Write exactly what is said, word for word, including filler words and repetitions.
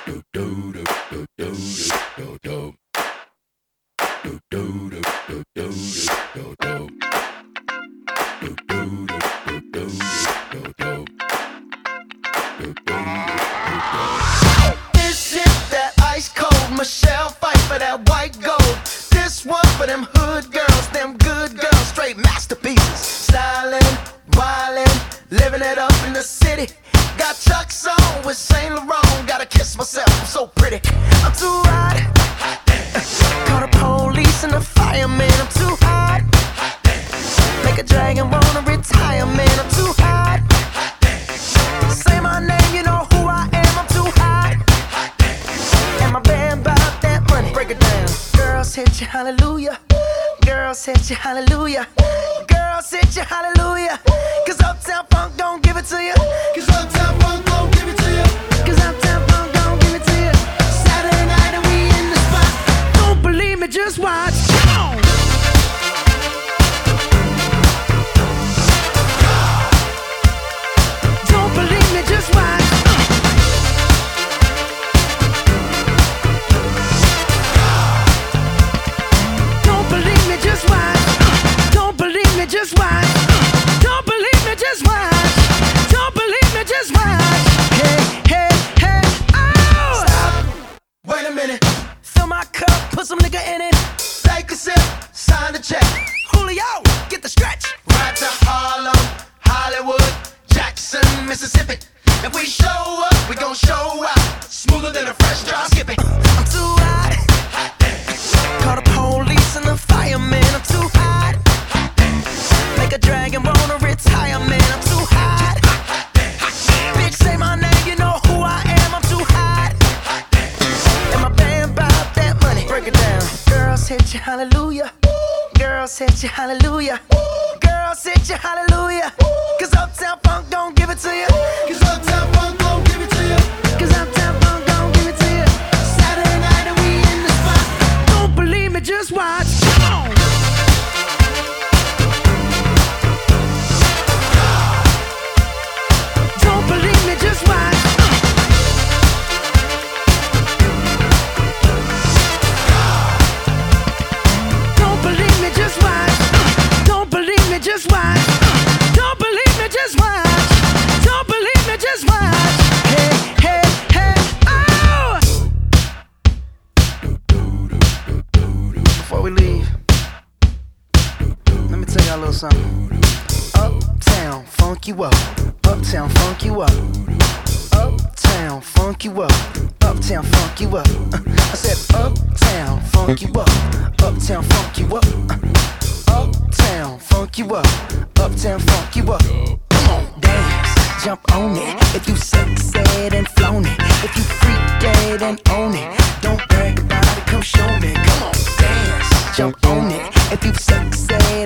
This is that ice cold Michelle fight for that white gold. This one for them hood girls, them good girls, straight masterpieces. Stylin', wildin', living it up in the city. Got Chuck's on with Saint Laurent. Gotta kiss myself, I'm so pretty. I'm too hot. Call the police and the fireman. I'm too hot. Make a dragon wanna retire, man. I'm too hot. Say my name, you know who I am. I'm too hot. And my band bought that money. Break it down. Girls hit you, hallelujah. Girls hit you, hallelujah. Girls hit you, hallelujah. Cause Uptown Funk don't give it to you. Cause Uptown Funk don't give it to you. Cause Uptown Funk don't give it to you. Saturday night and we in the spot. Don't believe me, just watch. Come on. Don't believe me, just watch. Don't believe me, just watch. Don't believe me, just watch. Don't believe me, just watch. Don't believe me, just watch. Hey, hey, hey, oh! Stop. Wait a minute. Fill my cup, put some nigga in it. Take a sip, sign the check. Julio, get the stretch. Right to Harlem, Hollywood, Jackson, Mississippi. If we show up, we gon' show out. Smoother than a fresh drop skipping. I'm too hot. Call the police and the fireman. I'm too hot. Make a dragon wanna retire, man. I'm too hot. Bitch, say my name, you know who I am. I'm too hot. And my band bought that money. Break it down. Girls hit you, hallelujah. Girls hit you, hallelujah. Girls hit you, hallelujah. Cause Uptown Funk don't give it to you. Cause Uptown Funk don't give it to you. Cause Uptown Funk don't give it to you. Saturday night and we in the spot. Don't believe me, just watch. Come on. Don't believe me, just watch. Don't believe me, just watch. Don't believe me, just watch. Don't believe me, just watch. Don't believe me, just watch. Hey, hey, hey, oh! Before we leave, let me tell y'all a little something. Uptown, funk you up. Uptown, funk you up. Uptown, funk you up. Uptown, funk you up. Uh, I said uptown, funk you up. Uptown, funk you up. Uh, uptown, funk you up. Uptown, funk you up. Come on, dance, jump on it. If you sexed and flown it. If you freak dead and own it. Don't brag about it, come show me. Come on, dance, jump on it. If you sexed